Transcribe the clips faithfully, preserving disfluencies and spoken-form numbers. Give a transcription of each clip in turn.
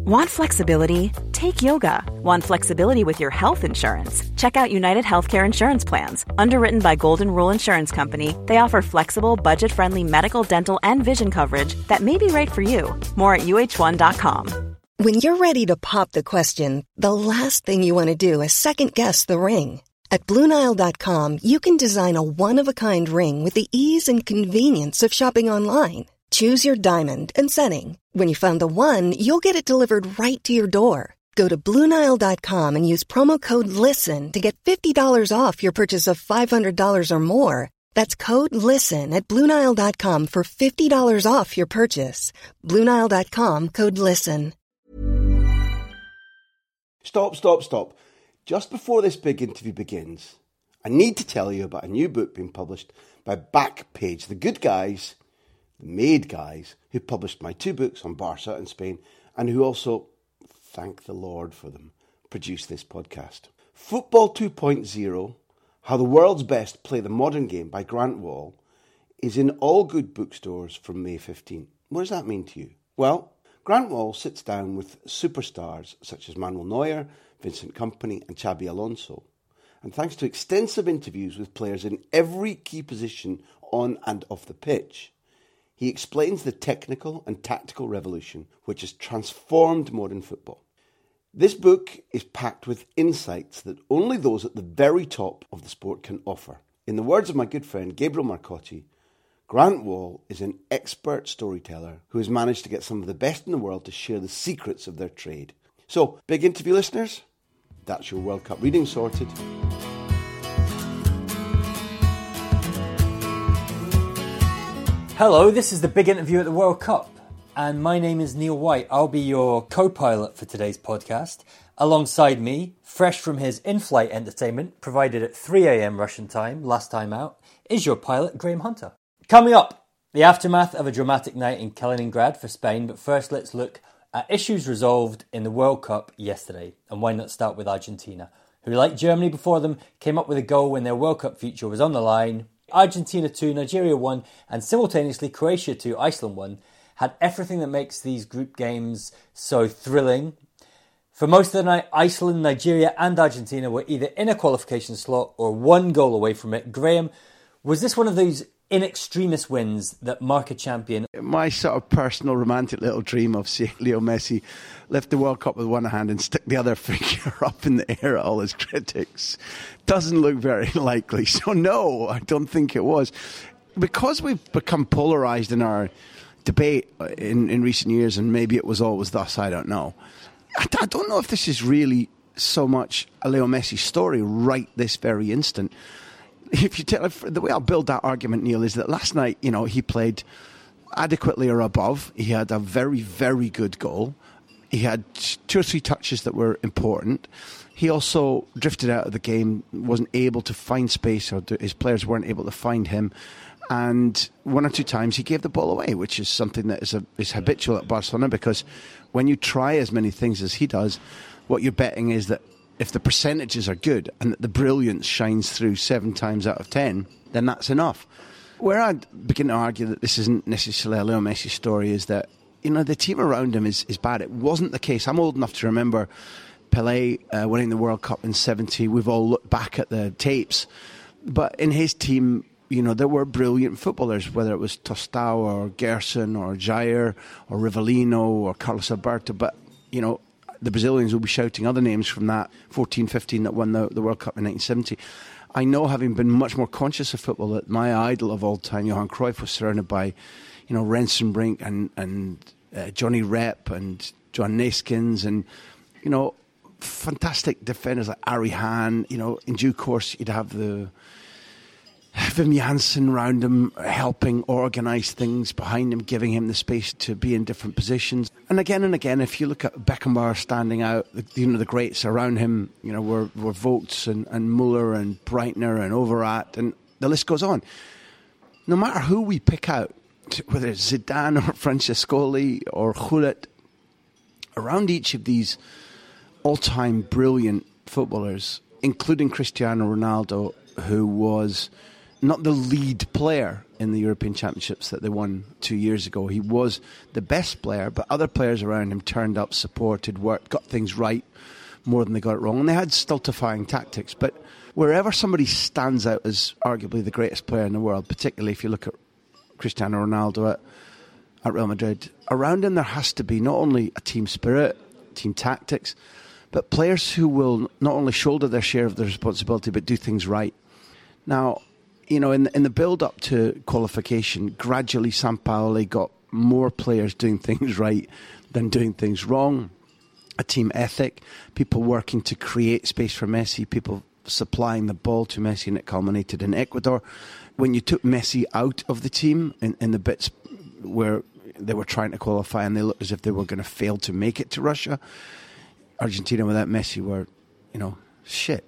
Want flexibility? Take yoga. Want flexibility with your health insurance? Check out United Healthcare Insurance Plans. Underwritten by Golden Rule Insurance Company, they offer flexible, budget-friendly medical, dental, and vision coverage that may be right for you. More at U H one dot com. When you're ready to pop the question, the last thing you want to do is second-guess the ring. At Blue Nile dot com, you can design a one-of-a-kind ring with the ease and convenience of shopping online. Choose your diamond and setting. When you find the one, you'll get it delivered right to your door. Go to Blue Nile dot com and use promo code LISTEN to get fifty dollars off your purchase of five hundred dollars or more. That's code LISTEN at Blue Nile dot com for fifty dollars off your purchase. Blue Nile dot com, code LISTEN. Stop, stop, stop. Just before this big interview begins, I need to tell you about a new book being published by Backpage, the good guys, the made guys, who published my two books on Barca and Spain, and who also, thank the Lord for them, produced this podcast. Football two point oh, How the World's Best Play the Modern Game by Grant Wahl, is in all good bookstores from May fifteenth. What does that mean to you? Well, Grant Wahl sits down with superstars such as Manuel Neuer, Vincent Kompany and Xabi Alonso. And thanks to extensive interviews with players in every key position on and off the pitch, he explains the technical and tactical revolution which has transformed modern football. This book is packed with insights that only those at the very top of the sport can offer. In the words of my good friend Gabriel Marcotti, Grant Wahl is an expert storyteller who has managed to get some of the best in the world to share the secrets of their trade. So, big interview listeners, that's your World Cup reading sorted. Hello, this is the big interview at the World Cup, and my name is Neil White. I'll be your co-pilot for today's podcast. Alongside me, fresh from his in-flight entertainment, provided at three a.m. Russian time, last time out, is your pilot, Graham Hunter. Coming up, the aftermath of a dramatic night in Kaliningrad for Spain, but first let's look at issues resolved in the World Cup yesterday. And why not start with Argentina, who, like Germany before them, came up with a goal when their World Cup future was on the line. Argentina two, Nigeria one, and simultaneously Croatia two, Iceland one, had everything that makes these group games so thrilling. For most of the night, Iceland, Nigeria and Argentina were either in a qualification slot or one goal away from it. Graham, was this one of those in extremis wins that mark a champion? My sort of personal romantic little dream of seeing Leo Messi lift the World Cup with one hand and stick the other finger up in the air at all his critics doesn't look very likely. So no, I don't think it was. Because we've become polarised in our debate in, in recent years, and maybe it was always thus, I don't know. I, I don't know if this is really so much a Leo Messi story right this very instant. If you tell, the way I'll build that argument, Neil, is that last night, you know, he played adequately or above. He had a very, very good goal. He had two or three touches that were important. He also drifted out of the game, wasn't able to find space, or his players weren't able to find him. And one or two times he gave the ball away, which is something that is, a, is habitual at Barcelona, because when you try as many things as he does, what you're betting is that if the percentages are good and that the brilliance shines through seven times out of ten, then that's enough. Where I begin to argue that this isn't necessarily a Leo Messi story is that, you know, the team around him is, is bad. It wasn't the case. I'm old enough to remember Pelé uh, winning the World Cup in seventy. We've all looked back at the tapes. But in his team, you know, there were brilliant footballers, whether it was Tostão or Gerson or Jair or Rivellino or Carlos Alberto. But, you know, the Brazilians will be shouting other names from that fourteen fifteen that won the, the World Cup in nineteen seventy. I know, having been much more conscious of football, that my idol of all time, Johan Cruyff, was surrounded by, you know, Rensenbrink and, and uh, Johnny Rep and John Neskins and, you know, fantastic defenders like Ari Hahn. You know, in due course, you'd have the Wim Jansen around him, helping organise things behind him, giving him the space to be in different positions. And again and again, if you look at Beckenbauer standing out, you know, the greats around him, you know, were, were Vogts and, and Muller and Breitner and Overath, and the list goes on. No matter who we pick out, whether it's Zidane or Francescoli or Gullit, around each of these all-time brilliant footballers, including Cristiano Ronaldo, who was not the lead player in the European Championships that they won two years ago. He was the best player, but other players around him turned up, supported, worked, got things right more than they got it wrong. And they had stultifying tactics. But wherever somebody stands out as arguably the greatest player in the world, particularly if you look at Cristiano Ronaldo at, at Real Madrid, around him there has to be not only a team spirit, team tactics, but players who will not only shoulder their share of the responsibility but do things right. Now, you know, in, in the build-up to qualification, gradually Sampaoli got more players doing things right than doing things wrong. A team ethic, people working to create space for Messi, people supplying the ball to Messi, and it culminated in Ecuador. When you took Messi out of the team in, in the bits where they were trying to qualify and they looked as if they were going to fail to make it to Russia, Argentina without Messi were, you know, shit.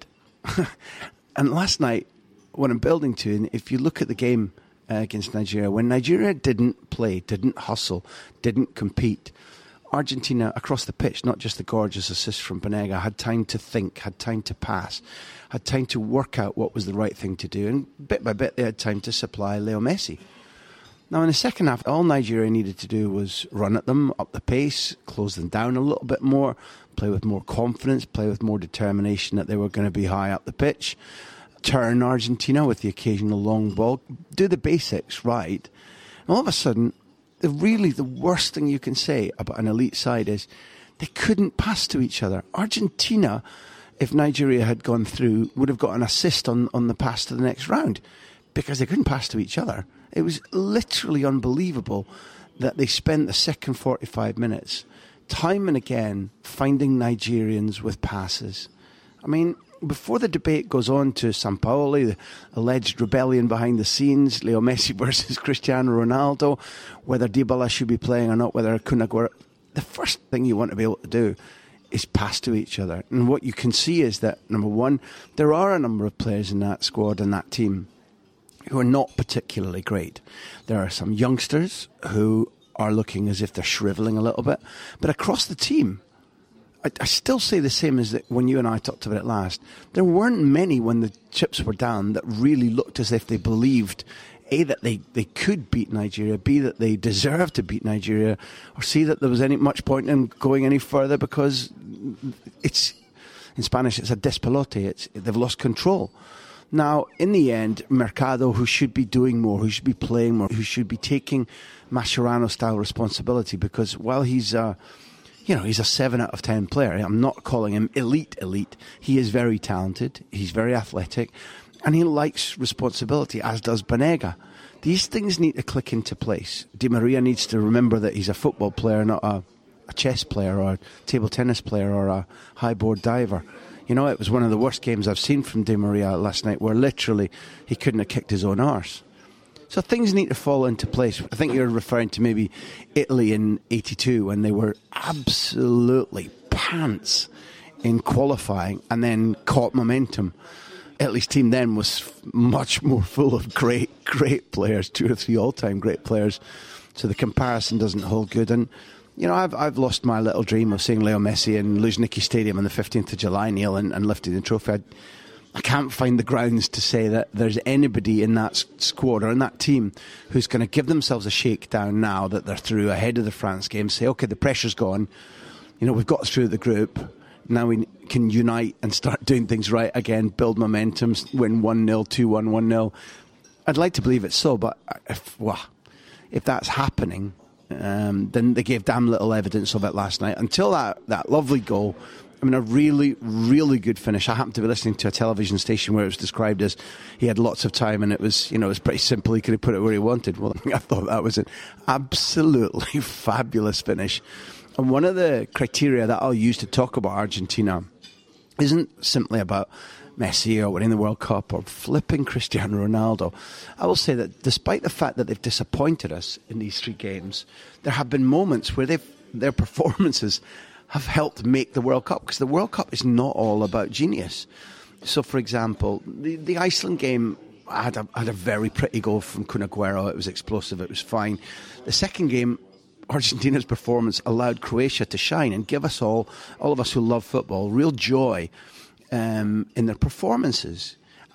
And last night, what I'm building to, and if you look at the game uh, against Nigeria, when Nigeria didn't play, didn't hustle, didn't compete, Argentina across the pitch, not just the gorgeous assist from Banega, had time to think, had time to pass, had time to work out what was the right thing to do, and bit by bit they had time to supply Leo Messi. Now in the second half, all Nigeria needed to do was run at them, up the pace, close them down a little bit more, play with more confidence, play with more determination that they were going to be high up the pitch, turn Argentina with the occasional long ball, do the basics right. And all of a sudden, the really the worst thing you can say about an elite side is they couldn't pass to each other. Argentina, if Nigeria had gone through, would have got an assist on, on the pass to the next round because they couldn't pass to each other. It was literally unbelievable that they spent the second forty-five minutes time and again finding Nigerians with passes. I mean, before the debate goes on to Sampaoli, the alleged rebellion behind the scenes, Leo Messi versus Cristiano Ronaldo, whether Dybala should be playing or not, whether Kun Aguero, the first thing you want to be able to do is pass to each other. And what you can see is that, number one, there are a number of players in that squad and that team who are not particularly great. There are some youngsters who are looking as if they're shrivelling a little bit. But across the team, I, I still say the same as that when you and I talked about it last. There weren't many when the chips were down that really looked as if they believed, A, that they, they could beat Nigeria, B, that they deserved to beat Nigeria, or C, that there was any much point in going any further because it's, in Spanish, it's a despelote. It's, they've lost control. Now, in the end, Mercado, who should be doing more, who should be playing more, who should be taking Mascherano-style responsibility, because while he's a, you know, he's a seven out of ten player, I'm not calling him elite, elite. He is very talented, he's very athletic, and he likes responsibility, as does Banega. These things need to click into place. Di Maria needs to remember that he's a football player, not a, a chess player or a table tennis player or a high board diver. You know, it was one of the worst games I've seen from Di Maria last night, where literally he couldn't have kicked his own arse. So things need to fall into place. I think you're referring to maybe Italy in eighty-two when they were absolutely pants in qualifying and then caught momentum. Italy's team then was much more full of great, great players, two or three all-time great players. So the comparison doesn't hold good. And you know, I've I've lost my little dream of seeing Leo Messi in Luzhniki Stadium on the fifteenth of July, Neil, and, and lifting the trophy. I, I can't find the grounds to say that there's anybody in that squad or in that team who's going to give themselves a shakedown now that they're through ahead of the France game, say, okay, the pressure's gone. You know, we've got through the group. Now we can unite and start doing things right again, build momentum, win one nil, two one, one nil. I'd like to believe it's so, but if, well, if that's happening, Um, then they gave damn little evidence of it last night until that, that lovely goal. I mean, a really, really good finish. I happened to be listening to a television station where it was described as he had lots of time and it was, you know, it was pretty simple. He could have put it where he wanted. Well, I thought that was an absolutely fabulous finish. And one of the criteria that I'll use to talk about Argentina isn't simply about Messi or winning the World Cup or flipping Cristiano Ronaldo. I will say that despite the fact that they've disappointed us in these three games, there have been moments where they've, their performances have helped make the World Cup, because the World Cup is not all about genius. So, for example, the, the Iceland game had a, had a very pretty goal from Kun Aguero. It was explosive, it was fine. The second game, Argentina's performance allowed Croatia to shine and give us all, all of us who love football, real joy Um, in their performances.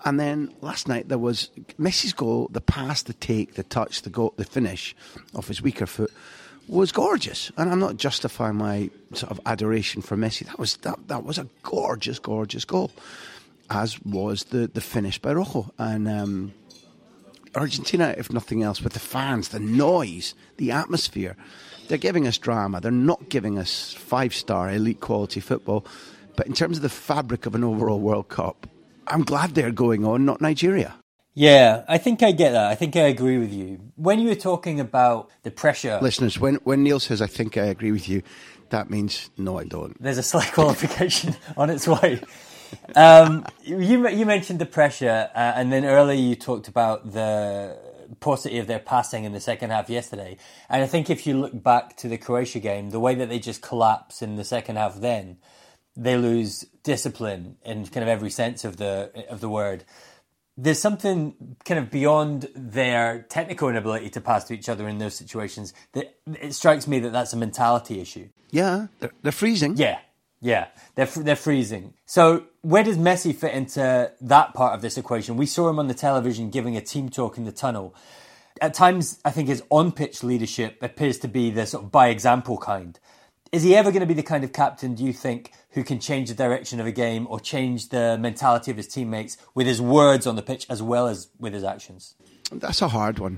And then last night there was Messi's goal, the pass, the take, the touch, the goal, the finish off his weaker foot was gorgeous. And I'm not justifying my sort of adoration for Messi. That was that, that was a gorgeous, gorgeous goal, as was the, the finish by Rojo. And um, Argentina, if nothing else, with the fans, the noise, the atmosphere, they're giving us drama. They're not giving us five-star elite quality football. But in terms of the fabric of an overall World Cup, I'm glad they're going on, not Nigeria. Yeah, I think I get that. I think I agree with you. When you were talking about the pressure... Listeners, when, when Neil says, I think I agree with you, that means, no, I don't. There's a slight qualification on its way. Um, you you mentioned the pressure, uh, and then earlier you talked about the paucity of their passing in the second half yesterday. And I think if you look back to the Croatia game, the way that they just collapse in the second half then, they lose discipline in kind of every sense of the of the word. There's something kind of beyond their technical inability to pass to each other in those situations that it strikes me that that's a mentality issue. Yeah, they're, they're freezing. Yeah, yeah, they're they're freezing. So where does Messi fit into that part of this equation? We saw him on the television giving a team talk in the tunnel. At times, I think his on-pitch leadership appears to be the sort of by-example kind. Is he ever going to be the kind of captain, do you think, who can change the direction of a game or change the mentality of his teammates with his words on the pitch as well as with his actions? That's a hard one.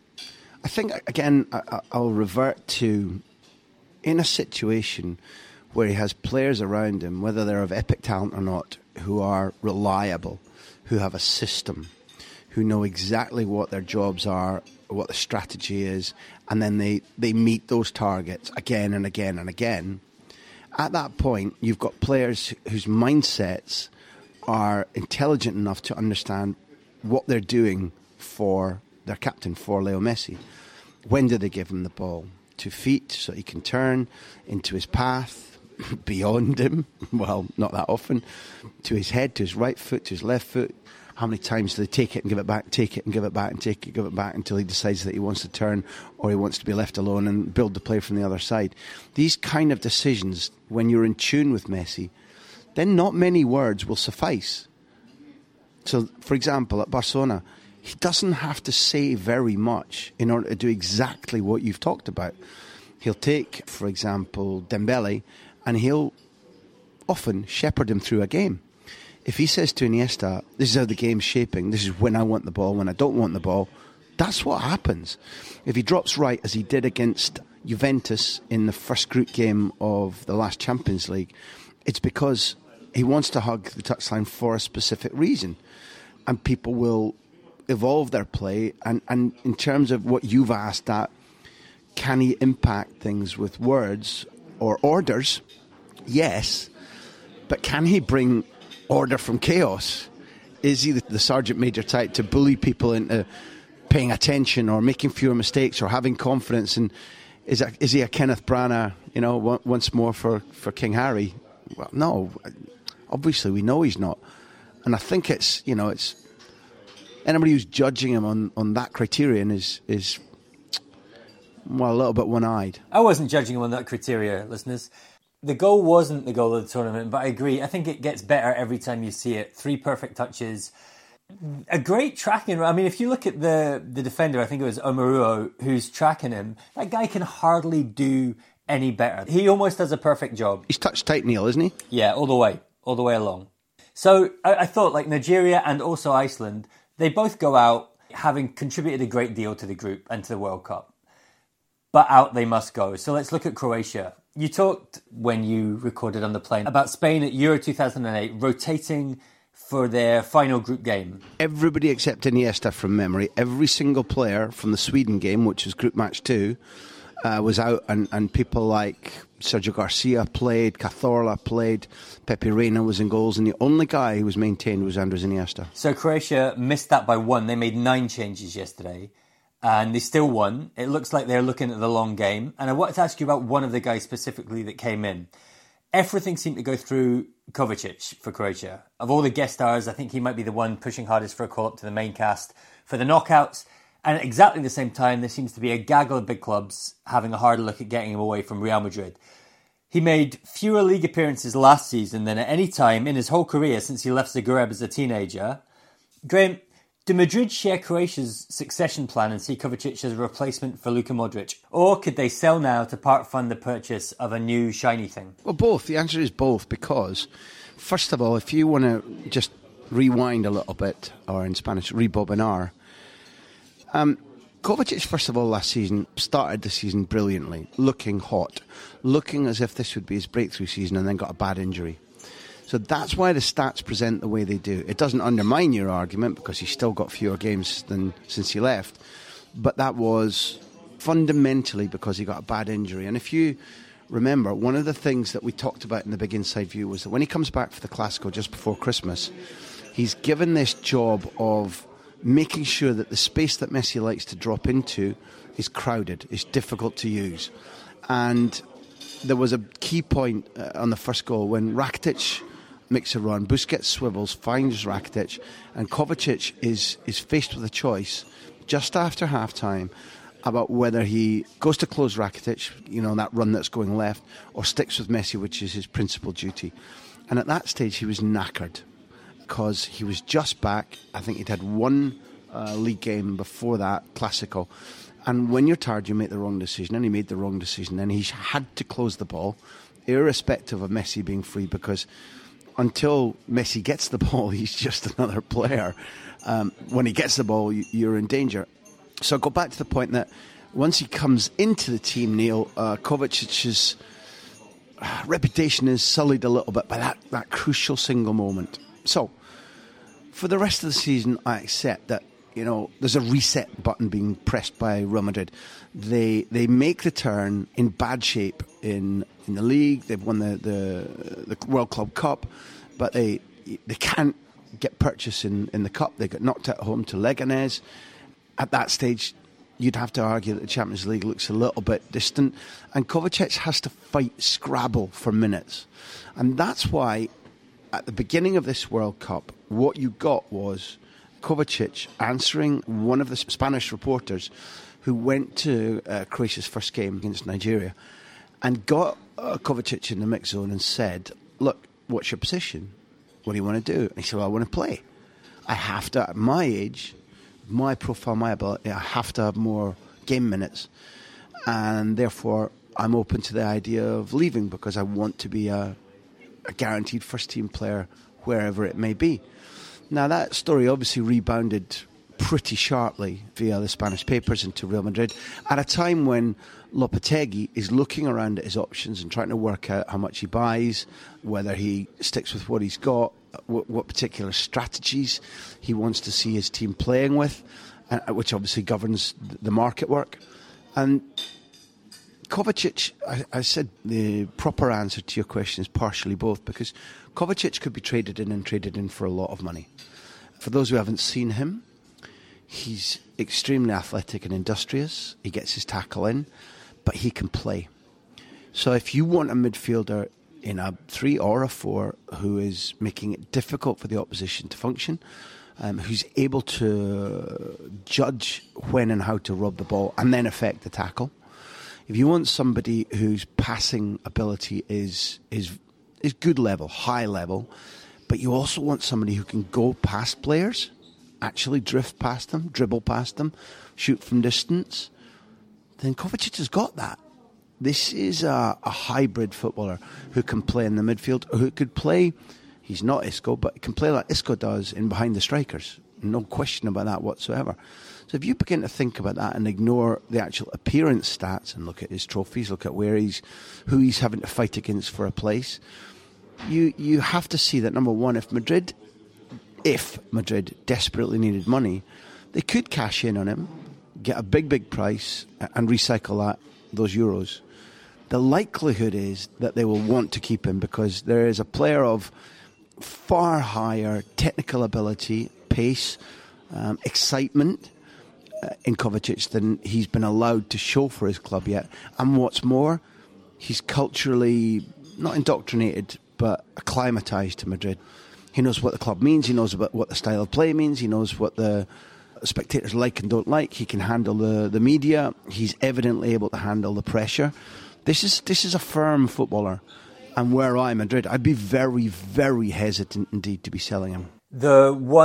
I think, again, I'll revert to, in a situation where he has players around him, whether they're of epic talent or not, who are reliable, who have a system, who know exactly what their jobs are, what the strategy is, and then they, they meet those targets again and again and again. At that point, you've got players whose mindsets are intelligent enough to understand what they're doing for their captain, for Leo Messi. When do they give him the ball? To feet, so he can turn into his path, beyond him, well, not that often, to his head, to his right foot, to his left foot. How many times do they take it and give it back, take it and give it back and take it, give it back until he decides that he wants to turn or he wants to be left alone and build the play from the other side? These kind of decisions, when you're in tune with Messi, then not many words will suffice. So, for example, at Barcelona, he doesn't have to say very much in order to do exactly what you've talked about. He'll take, for example, Dembele, and he'll often shepherd him through a game. If he says to Iniesta, this is how the game's shaping, this is when I want the ball, when I don't want the ball, that's what happens. If he drops right, as he did against Juventus in the first group game of the last Champions League, it's because he wants to hug the touchline for a specific reason. And people will evolve their play. And, and in terms of what you've asked at, can he impact things with words or orders? Yes. But can he bring order from chaos? Is he the, the sergeant major type to bully people into paying attention or making fewer mistakes or having confidence? And is that, is he a Kenneth Branagh, you know, once more for, for King Harry? Well, no. Obviously, we know he's not. And I think it's, you know, it's anybody who's judging him on, on that criterion is, is, well, a little bit one-eyed. I wasn't judging him on that criteria, listeners. The goal wasn't the goal of the tournament, but I agree. I think it gets better every time you see it. Three perfect touches. A great tracking. I mean, if you look at the, the defender, I think it was Omaruo who's tracking him. That guy can hardly do any better. He almost does a perfect job. He's touch tight, Neil, isn't he? Yeah, all the way. All the way along. So I, I thought, like, Nigeria and also Iceland, they both go out having contributed a great deal to the group and to the World Cup. But out they must go. So let's look at Croatia. You talked, when you recorded on the plane, about Spain at Euro two thousand eight rotating for their final group game. Everybody except Iniesta from memory, every single player from the Sweden game, which was group match two, uh, was out, and, and people like Sergio Garcia played, Cazorla played, Pepe Reina was in goals, and the only guy who was maintained was Andres Iniesta. So Croatia missed that by one. They made nine changes yesterday. And they still won. It looks like they're looking at the long game. And I wanted to ask you about one of the guys specifically that came in. Everything seemed to go through Kovacic for Croatia. Of all the guest stars, I think he might be the one pushing hardest for a call-up to the main cast for the knockouts. And at exactly the same time, there seems to be a gaggle of big clubs having a harder look at getting him away from Real Madrid. He made fewer league appearances last season than at any time in his whole career since he left Zagreb as a teenager. Graham, do Madrid share Croatia's succession plan and see Kovacic as a replacement for Luka Modric? Or could they sell now to part-fund the purchase of a new shiny thing? Well, both. The answer is both, because, first of all, if you want to just rewind a little bit, or in Spanish, rebobinar, um, Kovacic, first of all, last season, started the season brilliantly, looking hot, looking as if this would be his breakthrough season, and then got a bad injury. So that's why the stats present the way they do. It doesn't undermine your argument, because he's still got fewer games than since he left. But that was fundamentally because he got a bad injury. And if you remember, one of the things that we talked about in the Big Inside View was that when he comes back for the Clásico just before Christmas, he's given this job of making sure that the space that Messi likes to drop into is crowded, is difficult to use. And there was a key point uh, on the first goal when Rakitic makes a run, Busquets swivels, finds Rakitic, and Kovacic is, is faced with a choice just after half-time about whether he goes to close Rakitic, you know, that run that's going left, or sticks with Messi, which is his principal duty. And at that stage, he was knackered, because he was just back. I think he'd had one uh, league game before that, Clásico. And when you're tired, you make the wrong decision. And he made the wrong decision. And he had to close the ball, irrespective of Messi being free, because until Messi gets the ball, he's just another player. Um, when he gets the ball, you're in danger. So I go back to the point that once he comes into the team, Neil, uh, Kovacic's reputation is sullied a little bit by that, that crucial single moment. So, for the rest of the season, I accept that, you know, there's a reset button being pressed by Real Madrid. They they make the turn in bad shape in in the league. They've won the, the, the World Club Cup, but they they can't get purchase in, in the Cup. They got knocked out at home to Leganés. At that stage, you'd have to argue that the Champions League looks a little bit distant. And Kovacic has to fight scrabble for minutes. And that's why at the beginning of this World Cup, what you got was Kovacic answering one of the Spanish reporters who went to uh, Croatia's first game against Nigeria and got uh, Kovacic in the mix zone and said, look, what's your position? What do you want to do? And he said, well, I want to play. I have to, at my age, my profile, my ability, I have to have more game minutes. And therefore, I'm open to the idea of leaving because I want to be a a guaranteed first-team player wherever it may be. Now, that story obviously rebounded pretty sharply via the Spanish papers into Real Madrid at a time when Lopetegui is looking around at his options and trying to work out how much he buys, whether he sticks with what he's got, what, what particular strategies he wants to see his team playing with, uh, which obviously governs the market work. And Kovacic, I, I said the proper answer to your question is partially both, because Kovacic could be traded in and traded in for a lot of money. For those who haven't seen him, he's extremely athletic and industrious. He gets his tackle in, but he can play. So if you want a midfielder in a three or a four who is making it difficult for the opposition to function, um, who's able to judge when and how to rob the ball and then affect the tackle, if you want somebody whose passing ability is is is good level, high level, but you also want somebody who can go past players, actually drift past them, dribble past them, shoot from distance, then Kovacic has got that. This is a, a hybrid footballer who can play in the midfield, who could play, he's not Isco, but can play like Isco does in behind the strikers. No question about that whatsoever. So if you begin to think about that and ignore the actual appearance stats and look at his trophies, look at where he's, who he's having to fight against for a place, you you have to see that, number one, if Madrid, if Madrid desperately needed money, they could cash in on him, get a big, big price and recycle that those euros. The likelihood is that they will want to keep him because there is a player of far higher technical ability, pace, um, excitement uh, in Kovacic than he's been allowed to show for his club yet. And what's more, he's culturally not indoctrinated but acclimatized to Madrid. He knows what the club means, he knows about what the style of play means, he knows what the spectators like and don't like, he can handle the, the media, he's evidently able to handle the pressure. This is this is a firm footballer. And were I Madrid, I'd be very, very hesitant indeed to be selling him. The one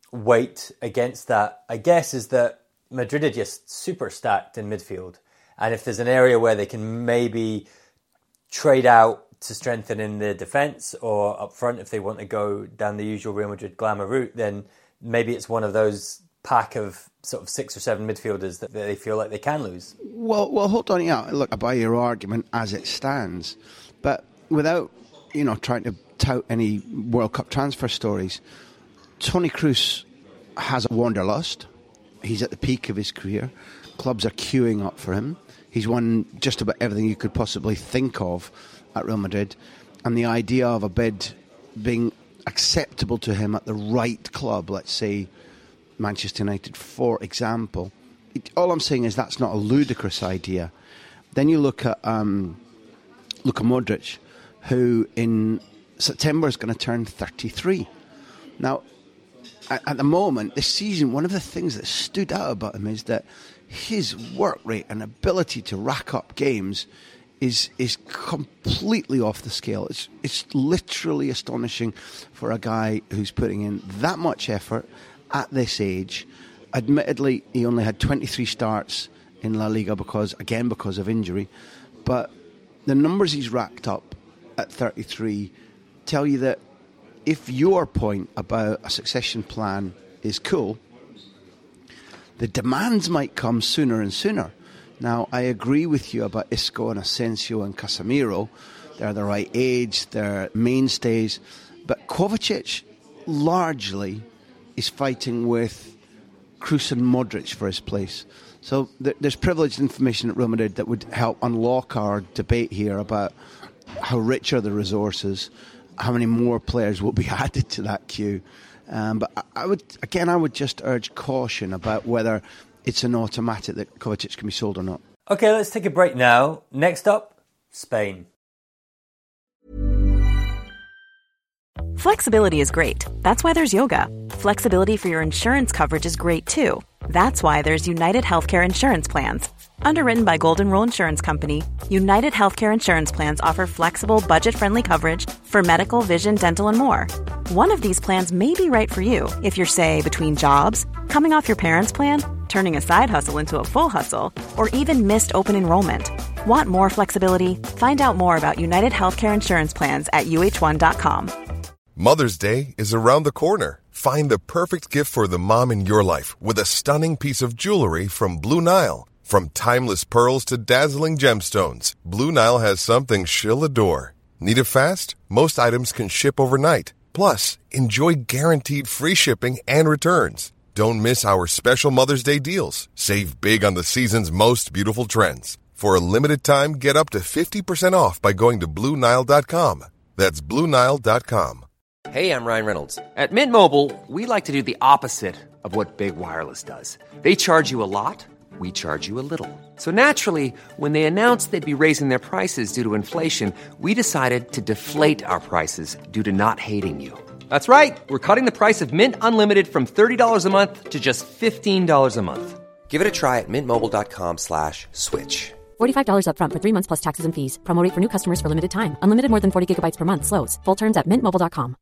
weight against that, I guess, is that Madrid are just super stacked in midfield. And if there's an area where they can maybe trade out to strengthen in the defence or up front if they want to go down the usual Real Madrid glamour route, then maybe it's one of those pack of sort of six or seven midfielders that they feel like they can lose. Well, well, hold on. Yeah, look, I buy your argument as it stands. But without, you know, trying to tout any World Cup transfer stories, Toni Kroos has a wanderlust. He's at the peak of his career. Clubs are queuing up for him. He's won just about everything you could possibly think of at Real Madrid. And the idea of a bid being acceptable to him at the right club, let's say Manchester United, for example, it, all I'm saying is that's not a ludicrous idea. Then you look at um, Luka Modric, who in September is going to turn thirty-three. Now, at, at the moment, this season, one of the things that stood out about him is that his work rate and ability to rack up games is is completely off the scale. It's it's literally astonishing for a guy who's putting in that much effort at this age. Admittedly, he only had twenty-three starts in La Liga because, again, because of injury. But the numbers he's racked up at thirty-three tell you that if your point about a succession plan is cool, the demands might come sooner and sooner. Now, I agree with you about Isco and Asensio and Casemiro. They're the right age, they're mainstays. But Kovacic largely is fighting with Kroos and Modric for his place. So th- there's privileged information at Real Madrid that would help unlock our debate here about how rich are the resources, how many more players will be added to that queue. Um, but I, I would, again, I would just urge caution about whether it's an automatic that Kovacic can be sold or not. Okay, let's take a break now. Next up, Spain. Flexibility is great. That's why there's yoga. Flexibility for your insurance coverage is great too. That's why there's United Healthcare Insurance Plans. Underwritten by Golden Rule Insurance Company, United Healthcare Insurance Plans offer flexible, budget-friendly coverage for medical, vision, dental, and more. One of these plans may be right for you if you're, say, between jobs, coming off your parents' plan, turning a side hustle into a full hustle, or even missed open enrollment. Want more flexibility? Find out more about United Healthcare Insurance Plans at U H one dot com. Mother's Day is around the corner. Find the perfect gift for the mom in your life with a stunning piece of jewelry from Blue Nile. From timeless pearls to dazzling gemstones, Blue Nile has something she'll adore. Need it fast? Most items can ship overnight. Plus, enjoy guaranteed free shipping and returns. Don't miss our special Mother's Day deals. Save big on the season's most beautiful trends. For a limited time, get up to fifty percent off by going to Blue Nile dot com. That's Blue Nile dot com. Hey, I'm Ryan Reynolds. At Mint Mobile, we like to do the opposite of what Big Wireless does. They charge you a lot, we charge you a little. So naturally, when they announced they'd be raising their prices due to inflation, we decided to deflate our prices due to not hating you. That's right. We're cutting the price of Mint Unlimited from thirty dollars a month to just fifteen dollars a month. Give it a try at mintmobile.com slash switch. forty-five dollars up front for three months plus taxes and fees. Promo rate for new customers for limited time. Unlimited more than forty gigabytes per month. Slows full terms at mint mobile dot com.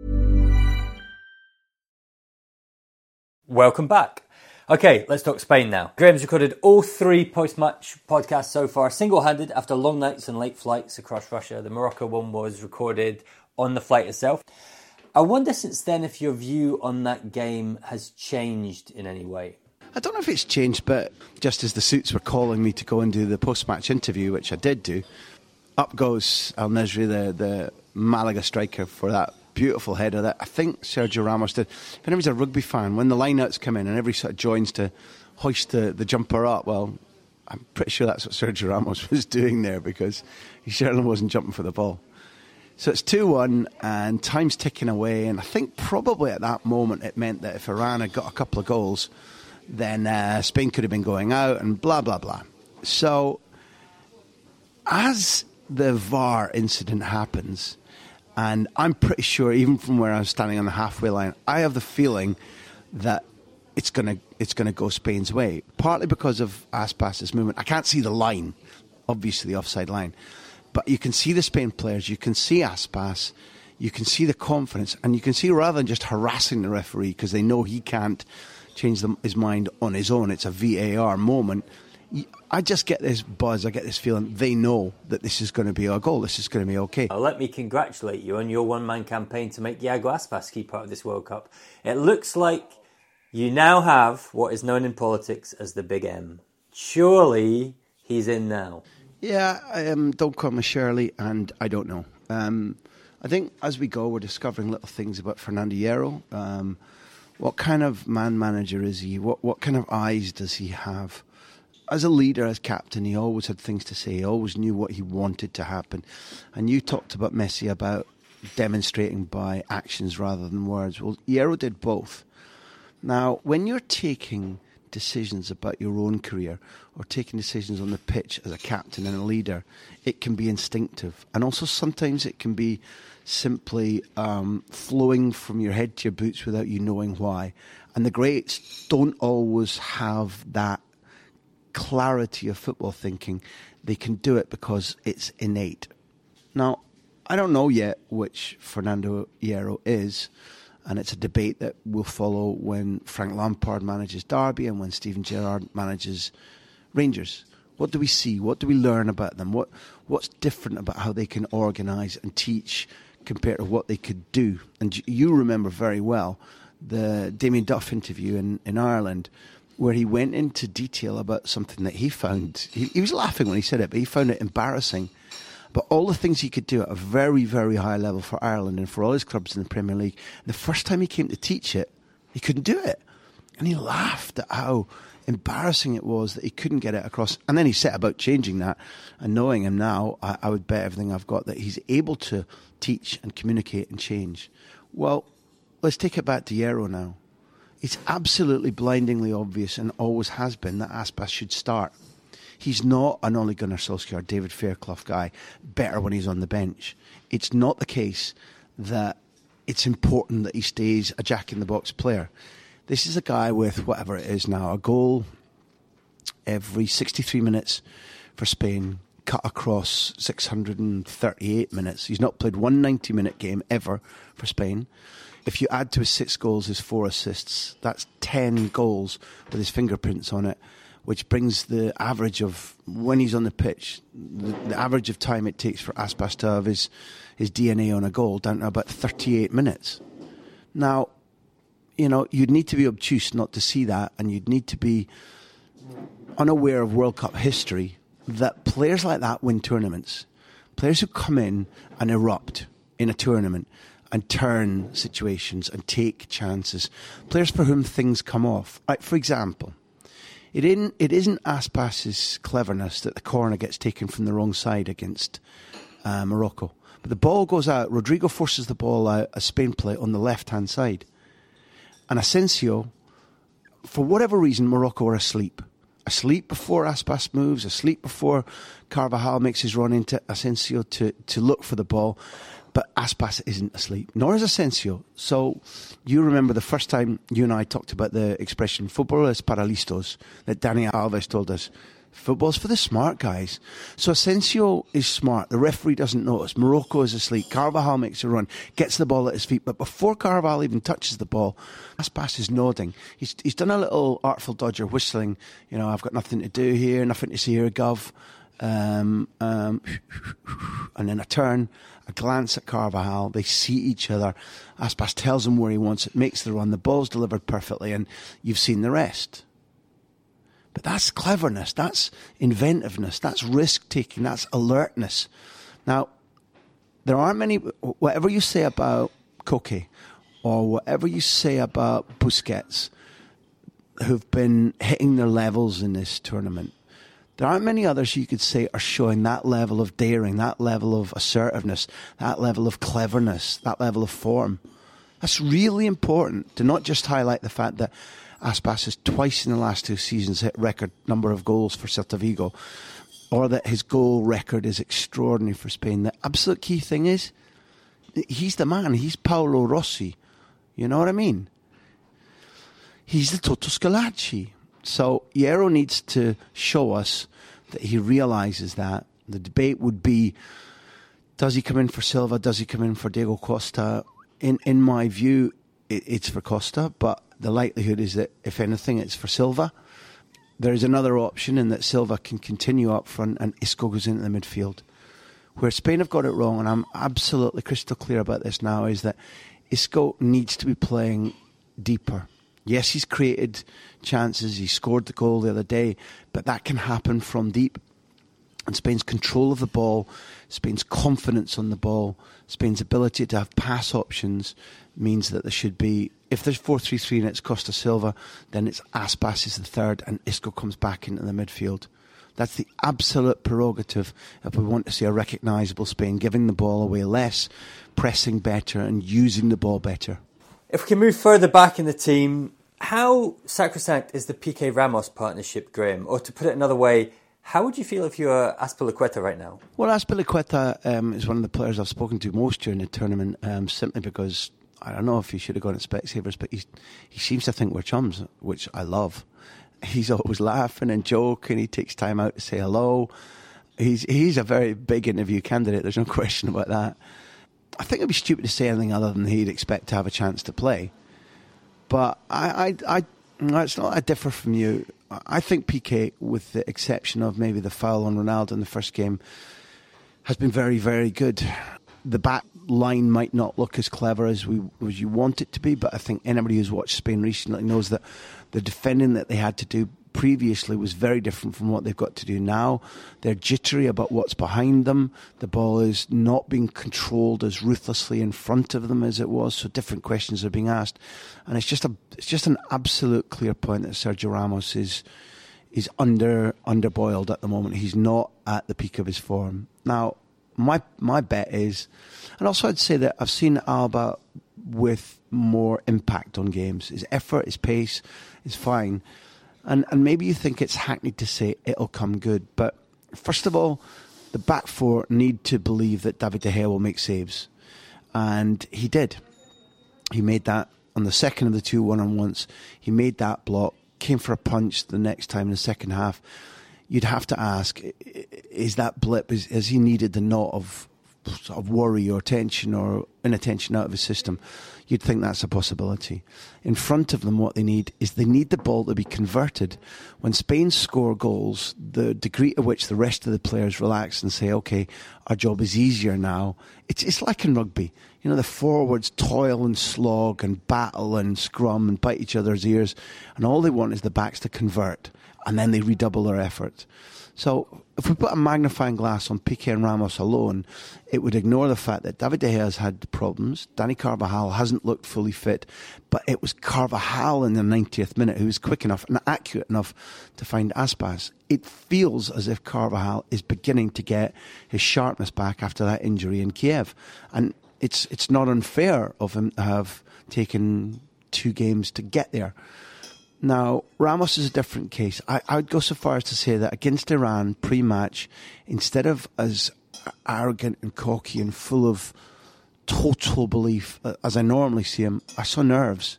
Welcome back. Okay, let's talk Spain now. Graham's recorded all three post-match podcasts so far, single-handed after long nights and late flights across Russia. The Morocco one was recorded on the flight itself. I wonder since then if your view on that game has changed in any way. I don't know if it's changed, but just as the suits were calling me to go and do the post-match interview, which I did do, up goes El Nesri, the, the Malaga striker, for that beautiful header that I think Sergio Ramos did. If anybody's a rugby fan, when the lineouts come in and everybody sort of joins to hoist the, the jumper up, well, I'm pretty sure that's what Sergio Ramos was doing there, because he certainly wasn't jumping for the ball. So it's two one and time's ticking away, and I think probably at that moment it meant that if Iran had got a couple of goals, then uh, Spain could have been going out and blah, blah, blah. So as the V A R incident happens, and I'm pretty sure, even from where I was standing on the halfway line, I have the feeling that it's going to it's going to go Spain's way, partly because of Aspas's movement. I can't see the line, obviously the offside line, but you can see the Spain players, you can see Aspas, you can see the confidence, and you can see rather than just harassing the referee because they know he can't change them, his mind on his own, it's a V A R moment. I just get this buzz, I get this feeling they know that this is going to be our goal, this is going to be okay. Well, let me congratulate you on your one-man campaign to make Iago Aspas key part of this World Cup. It looks like you now have what is known in politics as the Big M. Surely he's in now. Yeah, um, don't call me Shirley, and I don't know. Um, I think as we go, we're discovering little things about Fernando Hierro. Um, what kind of man manager is he? What what kind of eyes does he have? As a leader, as captain, he always had things to say. He always knew what he wanted to happen. And you talked about Messi, about demonstrating by actions rather than words. Well, Hierro did both. Now, when you're taking decisions about your own career or taking decisions on the pitch as a captain and a leader, it can be instinctive. And also sometimes it can be simply um, flowing from your head to your boots without you knowing why. And the greats don't always have that clarity of football thinking. They can do it because it's innate. Now, I don't know yet which Fernando Hierro is, and it's a debate that will follow when Frank Lampard manages Derby and when Steven Gerrard manages Rangers. What do we see? What do we learn about them? What What's different about how they can organise and teach compared to what they could do? And you remember very well the Damien Duff interview in, in Ireland, where he went into detail about something that he found, he, he was laughing when he said it, but he found it embarrassing. But all the things he could do at a very, very high level for Ireland and for all his clubs in the Premier League, the first time he came to teach it, he couldn't do it. And he laughed at how embarrassing it was that he couldn't get it across. And then he set about changing that. And knowing him now, I, I would bet everything I've got that he's able to teach and communicate and change. Well, let's take it back to Hierro now. It's absolutely blindingly obvious and always has been that Aspas should start. He's not an Ole Gunnar Solskjaer, David Fairclough guy, better when he's on the bench. It's not the case that it's important that he stays a jack-in-the-box player. This is a guy with whatever it is now, a goal every sixty-three minutes for Spain, cut across six hundred thirty-eight minutes. He's not played one ninety-minute game ever for Spain. If you add to his six goals his four assists, that's ten goals with his fingerprints on it, which brings the average of, when he's on the pitch, the, the average of time it takes for Aspas to have his, his D N A on a goal down to about thirty-eight minutes. Now, you know, you'd need to be obtuse not to see that, and you'd need to be unaware of World Cup history that players like that win tournaments. Players who come in and erupt in a tournament and turn situations and take chances. Players for whom things come off. Like, for example, it isn't, it isn't Aspas's cleverness that the corner gets taken from the wrong side against uh, Morocco. But the ball goes out, Rodrigo forces the ball out, a Spain play on the left-hand side. And Asensio, for whatever reason, Morocco are asleep. Asleep before Aspas moves, asleep before Carvajal makes his run into Asensio to, to look for the ball. But Aspas isn't asleep, nor is Asensio. So you remember the first time you and I talked about the expression "fútbol es para listos" that Dani Alves told us. Football's for the smart guys. So Asensio is smart. The referee doesn't notice. Morocco is asleep. Carvajal makes a run, gets the ball at his feet. But before Carvajal even touches the ball, Aspas is nodding. He's he's done a little artful dodger, whistling. You know, I've got nothing to do here, nothing to see here, Gov. Um, um, and then a turn, a glance at Carvajal. They see each other. Aspas tells him where he wants it, makes the run. The ball's delivered perfectly, and you've seen the rest. But that's cleverness, that's inventiveness, that's risk-taking, that's alertness. Now, there aren't many, whatever you say about Koke, or whatever you say about Busquets, who've been hitting their levels in this tournament, there aren't many others you could say are showing that level of daring, that level of assertiveness, that level of cleverness, that level of form. That's really important to not just highlight the fact that Aspas has twice in the last two seasons hit record number of goals for Celta Vigo, or that his goal record is extraordinary for Spain. The absolute key thing is, he's the man. He's Paolo Rossi. You know what I mean? He's the Toto Schillaci. So Hierro needs to show us that he realises that. The debate would be, Does he come in for Silva? Does he come in for Diego Costa? In in my view, it, it's for Costa, but the likelihood is that, if anything, it's for Silva. There is another option in that Silva can continue up front and Isco goes into the midfield. Where Spain have got it wrong, and I'm absolutely crystal clear about this now, is that Isco needs to be playing deeper. Yes, he's created chances, he scored the goal the other day, but that can happen from deep. And Spain's control of the ball, Spain's confidence on the ball, Spain's ability to have pass options means that there should be, if there's four three three and it's Costa Silva, then it's Aspas is the third and Isco comes back into the midfield. That's the absolute prerogative if we want to see a recognisable Spain, giving the ball away less, pressing better and using the ball better. If we can move further back in the team, how sacrosanct is the Piqué Ramos partnership, Graham? Or to put it another way, how would you feel if you were Azpilicueta right now? Well, Azpilicueta um, is one of the players I've spoken to most during the tournament, um, simply because, I don't know if he should have gone at Specsavers, but he, he seems to think we're chums, which I love. He's always laughing and joking. He takes time out to say hello. He's he's a very big interview candidate. There's no question about that. I think it'd be stupid to say anything other than he'd expect to have a chance to play. But I, I, I it's not I differ from you. I think Piqué, with the exception of maybe the foul on Ronaldo in the first game, has been very, very good. The back line might not look as clever as we as you want it to be, but I think anybody who's watched Spain recently knows that the defending that they had to do previously was very different from what they've got to do now. They're jittery about what's behind them. The ball is not being controlled as ruthlessly in front of them as it was, so different questions are being asked. And it's just a it's just an absolute clear point that Sergio Ramos is is under underboiled at the moment. He's not at the peak of his form. Now, my my bet is, and also I'd say that I've seen Alba with more impact on games. His effort, his pace is fine. And and maybe you think it's hackneyed to say it'll come good, but first of all, the back four need to believe that David De Gea will make saves. And he did. He made that on the second of the two one-on-ones. He made that block, came for a punch the next time in the second half. You'd have to ask, is that blip, is, has he needed the knot of, of worry or tension or inattention out of his system? You'd think that's a possibility. In front of them, what they need is they need the ball to be converted. When Spain score goals, the degree to which the rest of the players relax and say, okay, our job is easier now. It's, it's like in rugby. You know, the forwards toil and slog and battle and scrum and bite each other's ears, and all they want is the backs to convert, and then they redouble their effort. So if we put a magnifying glass on Piqué and Ramos alone, it would ignore the fact that David De Gea has had problems. Dani Carvajal hasn't looked fully fit, but it was Carvajal in the ninetieth minute who was quick enough and accurate enough to find Aspas. It feels as if Carvajal is beginning to get his sharpness back after that injury in Kiev. And it's it's not unfair of him to have taken two games to get there. Now, Ramos is a different case. I, I would go so far as to say that against Iran pre-match, instead of as arrogant and cocky and full of total belief as I normally see him, I saw nerves.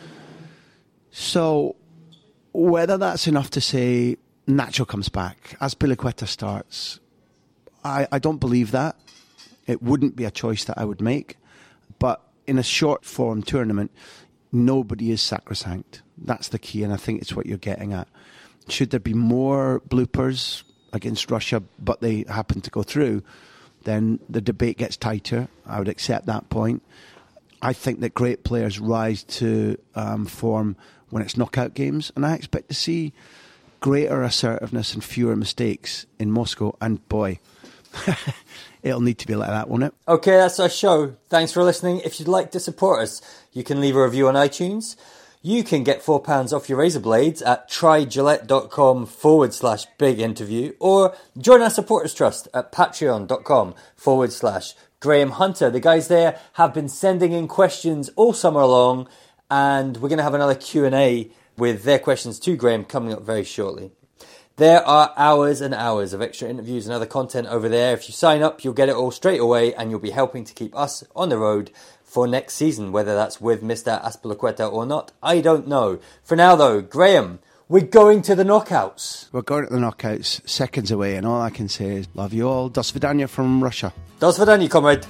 So, whether that's enough to say Nacho comes back, Azpilicueta starts, I, I don't believe that. It wouldn't be a choice that I would make. But in a short-form tournament, nobody is sacrosanct. That's the key, and I think it's what you're getting at. Should there be more bloopers against Russia, but they happen to go through, then the debate gets tighter. I would accept that point. I think that great players rise to um, form when it's knockout games, and I expect to see greater assertiveness and fewer mistakes in Moscow, and boy, it'll need to be like that, won't it? Okay, that's our show. Thanks for listening. If you'd like to support us, you can leave a review on iTunes. You can get four pounds off your razor blades at trygillette.com forward slash big interview, or join our supporters trust at patreon.com forward slash Graham Hunter. The guys there have been sending in questions all summer long, and we're going to have another Q and A with their questions to Graham coming up very shortly. There are hours and hours of extra interviews and other content over there. If you sign up, you'll get it all straight away, and you'll be helping to keep us on the road for next season, whether that's with Mister Azpilicueta or not, I don't know. For now, though, Graham, We're going to the knockouts. We're going to the knockouts, seconds away, and all I can say is love you all. Do svidaniya from Russia. Do svidaniya, comrade.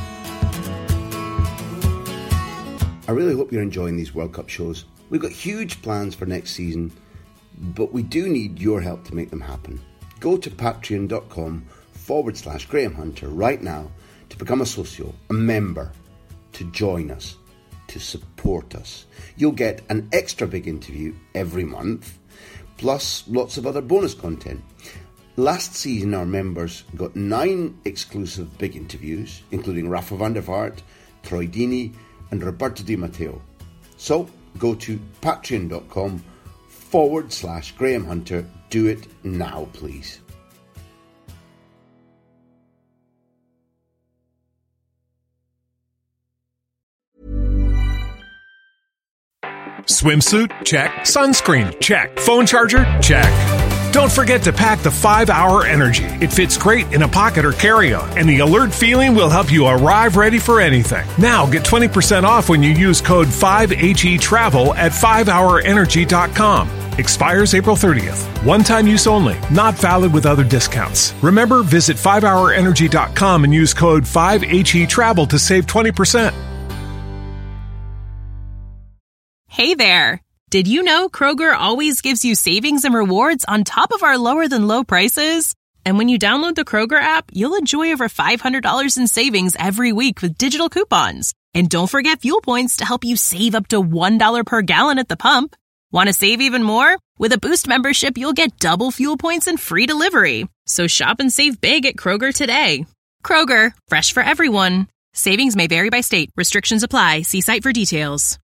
I really hope you're enjoying these World Cup shows. We've got huge plans for next season, but we do need your help to make them happen. Go to patreon.com forward slash Graham Hunter right now to become a socio, a member, to join us, to support us. You'll get an extra big interview every month, plus lots of other bonus content. Last season, our members got nine exclusive big interviews, including Rafa van der Vaart, Troy Deeney, and Roberto Di Matteo. So, go to patreon.com forward slash Graham Hunter. Do it now, please. Swimsuit? Check. Sunscreen? Check. Phone charger? Check. Don't forget to pack the five hour Energy. It fits great in a pocket or carry-on, and the alert feeling will help you arrive ready for anything. Now get twenty percent off when you use code five H E travel at five hour energy dot com. Expires April thirtieth. One-time use only. Not valid with other discounts. Remember, visit five hour energy dot com and use code five H E travel to save twenty percent. Hey there! Did you know Kroger always gives you savings and rewards on top of our lower-than-low prices? And when you download the Kroger app, you'll enjoy over five hundred dollars in savings every week with digital coupons. And don't forget fuel points to help you save up to one dollar per gallon at the pump. Want to save even more? With a Boost membership, you'll get double fuel points and free delivery. So shop and save big at Kroger today. Kroger, fresh for everyone. Savings may vary by state. Restrictions apply. See site for details.